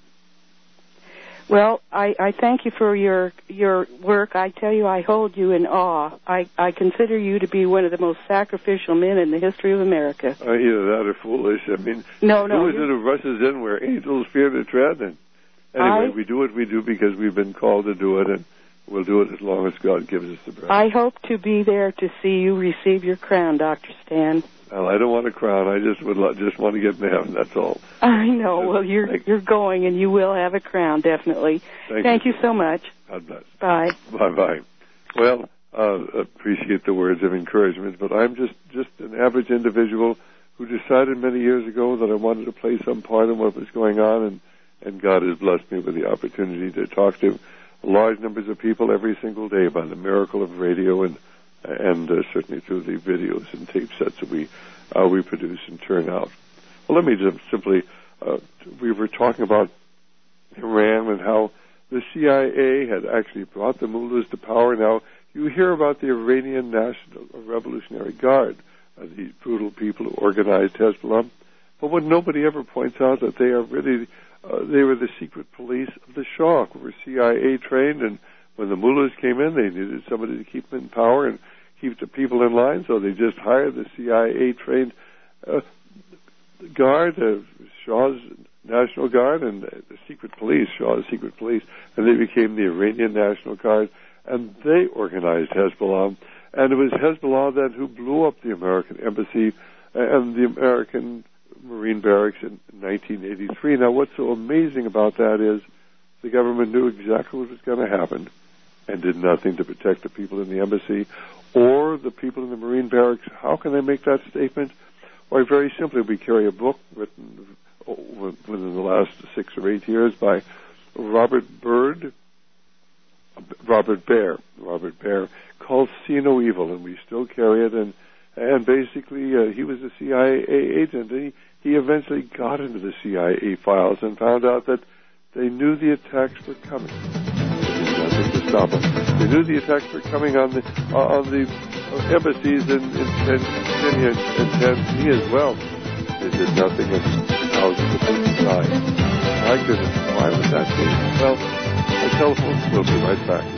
Well, I, I thank you for your your work. I tell you, I hold you in awe. I, I consider you to be one of the most sacrificial men in the history of America. Uh, either that or foolish. I mean, no, no, who is it who rushes in where angels fear to tread? And anyway, I, we do what we do because we've been called to do it, and we'll do it as long as God gives us the breath. I hope to be there to see you receive your crown, Doctor Stan. Well, I don't want a crown. I just would lo- just want to get in heaven. That's all. I know. Just, well, you're thank, you're going, and you will have a crown, definitely. Thank, thank you. you so much. God bless. Bye. Bye bye. Well, uh, appreciate the words of encouragement, but I'm just just an average individual who decided many years ago that I wanted to play some part in what was going on, and and God has blessed me with the opportunity to talk to large numbers of people every single day by the miracle of radio, and and uh, certainly through the videos and tape sets that we uh, we produce and turn out. Well, let me just simply, uh, we were talking about Iran and how the C I A had actually brought the mullahs to power. Now, you hear about the Iranian National Revolutionary Guard, uh, these brutal people who organized Hezbollah, but what nobody ever points out that they are really, uh, they were the secret police of the Shah, who were C I A trained, and when the mullahs came in, they needed somebody to keep them in power and keep the people in line, so they just hired the C I A-trained uh, guard, uh, Shah's National Guard, and uh, the secret police, Shah's secret police, and they became the Iranian National Guard, and they organized Hezbollah. And it was Hezbollah then who blew up the American embassy and the American Marine barracks in nineteen eighty-three. Now, what's so amazing about that is the government knew exactly what was going to happen and did nothing to protect the people in the embassy or the people in the Marine barracks. How can they make that statement? Why, very simply, we carry a book written within the last six or eight years by Robert Byrd, Robert Baer, Robert Baer, called See No Evil, and we still carry it. And and basically, uh, he was a C I A agent. And he he eventually got into the C I A files and found out that they knew the attacks were coming. They did nothing to stop them. They knew the attacks were coming on the uh, on the embassies in in, in Kenya and Tanzania as well. They did nothing, and thousands of people died. My goodness, why would that be? Well, the telephone will be right back.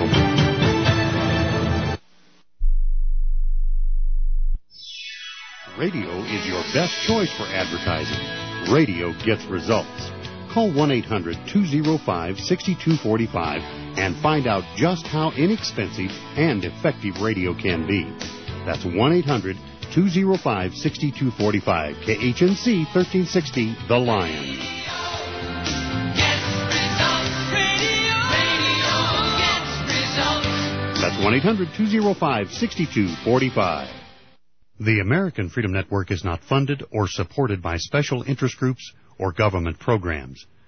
Radio is your best choice for advertising. Radio gets results. Call one eight hundred two oh five six two four five and find out just how inexpensive and effective radio can be. That's one eight hundred two oh five six two four five. K H N C thirteen sixty, The Lion. That's one eight hundred two oh five six two four five. The American Freedom Network is not funded or supported by special interest groups or government programs.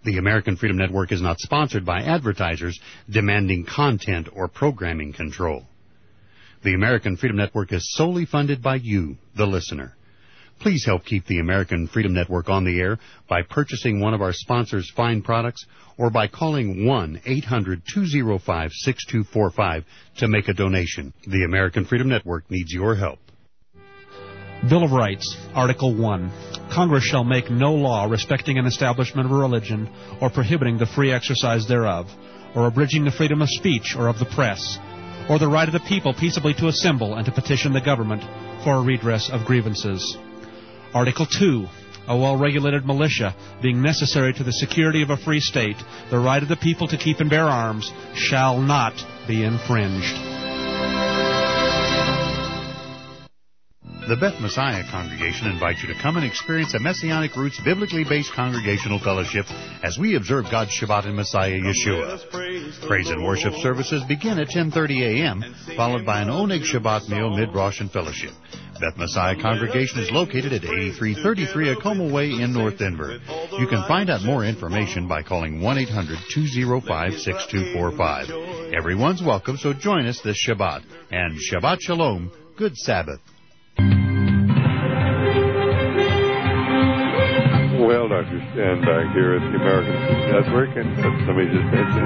The American Freedom Network is not sponsored by advertisers demanding content or programming control. The American Freedom Network is solely funded by you, the listener. Please help keep the American Freedom Network on the air by purchasing one of our sponsors' fine products or by calling one eight hundred two oh five six two four five to make a donation. The American Freedom Network needs your help. Bill of Rights, Article one. Congress shall make no law respecting an establishment of a religion or prohibiting the free exercise thereof, or abridging the freedom of speech or of the press, or the right of the people peaceably to assemble and to petition the government for a redress of grievances. Article two. A well-regulated militia, being necessary to the security of a free state, the right of the people to keep and bear arms, shall not be infringed. The Beth Messiah Congregation invites you to come and experience a Messianic Roots biblically based congregational fellowship as we observe God's Shabbat in Messiah Yeshua. Praise and worship services begin at ten thirty a.m., followed by an Oneg Shabbat meal mid-Rosh and fellowship. Beth Messiah Congregation is located at eighty-three thirty-three Acoma Way in North Denver. You can find out more information by calling one eight hundred two oh five six two four five. Everyone's welcome, so join us this Shabbat. And Shabbat Shalom, good Sabbath. Well, Doctor Stan back here at the American Freedom Network, and let me just mention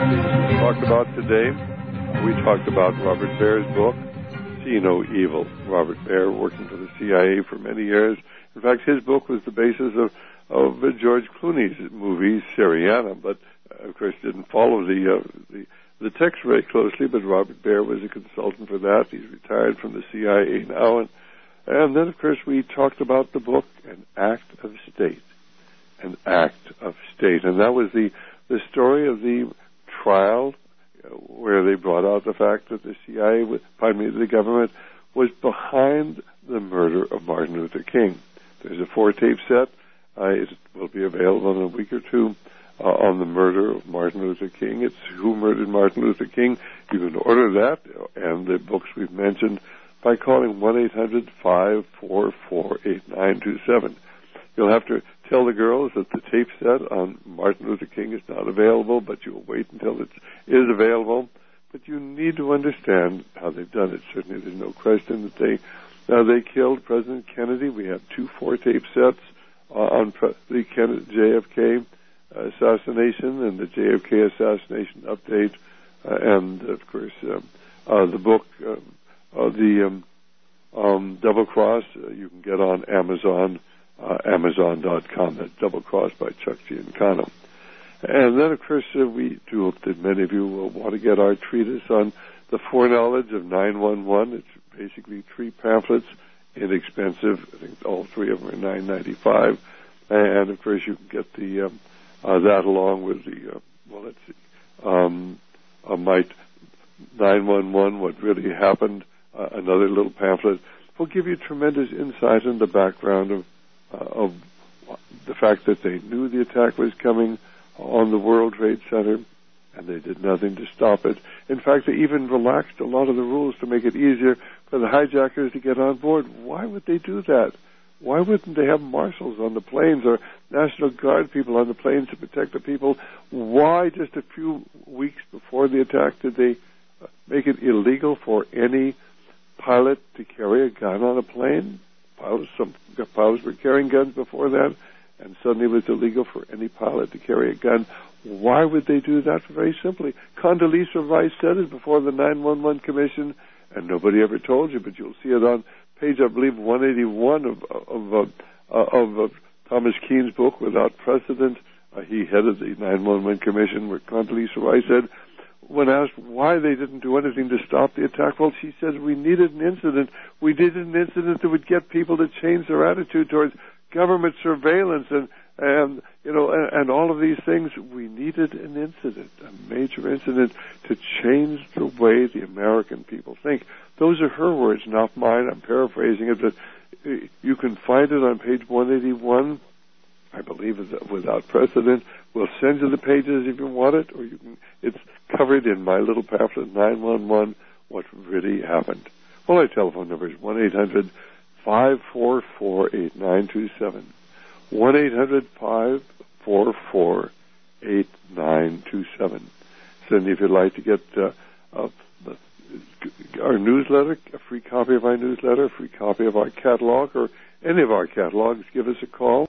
we talked about today. We talked about Robert Baer's book, See No Evil. Robert Baer, working for the C I A for many years. In fact, his book was the basis of, of George Clooney's movie, Syriana, but uh, of course didn't follow the, uh, the the text very closely, but Robert Baer was a consultant for that. He's retired from the C I A now, and And then, of course, we talked about the book, An Act of State. An Act of State. And that was the, the story of the trial uh, where they brought out the fact that the C I A, pardon me, the government was behind the murder of Martin Luther King. There's a four-tape set. Uh, it will be available in a week or two uh, on the murder of Martin Luther King. It's Who Murdered Martin Luther King. You can order that and the books we've mentioned by calling one eight hundred five four four eight nine two seven. You'll have to tell the girls that the tape set on Martin Luther King is not available, but you'll wait until it is available. But you need to understand how they've done it. Certainly there's no question that they uh, they killed President Kennedy. We have two four-tape sets uh, on pre- the Kennedy, J F K assassination and the J F K assassination update, uh, and, of course, uh, uh, the book... Uh, Uh, the um, um, Double Cross, uh, you can get on Amazon, uh, Amazon dot com. That's Double Cross by Chuck Giancano. And then, of course, uh, we do hope that many of you will want to get our treatise on the foreknowledge of nine one one. It's basically three pamphlets, inexpensive. I think all three of them are nine ninety-five. And, of course, you can get the um, uh, that along with the, uh, well, let's see, um, uh, Might nine one one, What Really Happened. Uh, another little pamphlet will give you tremendous insight into the background of uh, of the fact that they knew the attack was coming on the World Trade Center, and they did nothing to stop it. In fact, they even relaxed a lot of the rules to make it easier for the hijackers to get on board. Why would they do that? Why wouldn't they have marshals on the planes or National Guard people on the planes to protect the people? Why, just a few weeks before the attack, did they make it illegal for any pilot to carry a gun on a plane? Pilots, some pilots were carrying guns before that, and suddenly it was illegal for any pilot to carry a gun. Why would they do that? Very simply. Condoleezza Rice said it before the nine one one Commission, and nobody ever told you, but you'll see it on page, I believe, one eighty-one of of, uh, of, of Thomas Keene's book, Without Precedent. Uh, he headed the nine one one Commission, where Condoleezza Rice said, when asked why they didn't do anything to stop the attack, well, she says, we needed an incident. We needed an incident that would get people to change their attitude towards government surveillance and, and you know, and, and all of these things. We needed an incident, a major incident, to change the way the American people think. Those are her words, not mine. I'm paraphrasing it, but you can find it on page one eighty-one. I believe it's Without Precedent. We'll send you the pages if you want it, or you can. It's covered in my little pamphlet, nine one one, What Really Happened. Well, our telephone number is one eight hundred five four four eight nine two seven. one eight hundred five four four eight nine two seven. Cindy, if you'd like to get uh, uh, our newsletter, a free copy of our newsletter, a free copy of our catalog, or any of our catalogs, give us a call.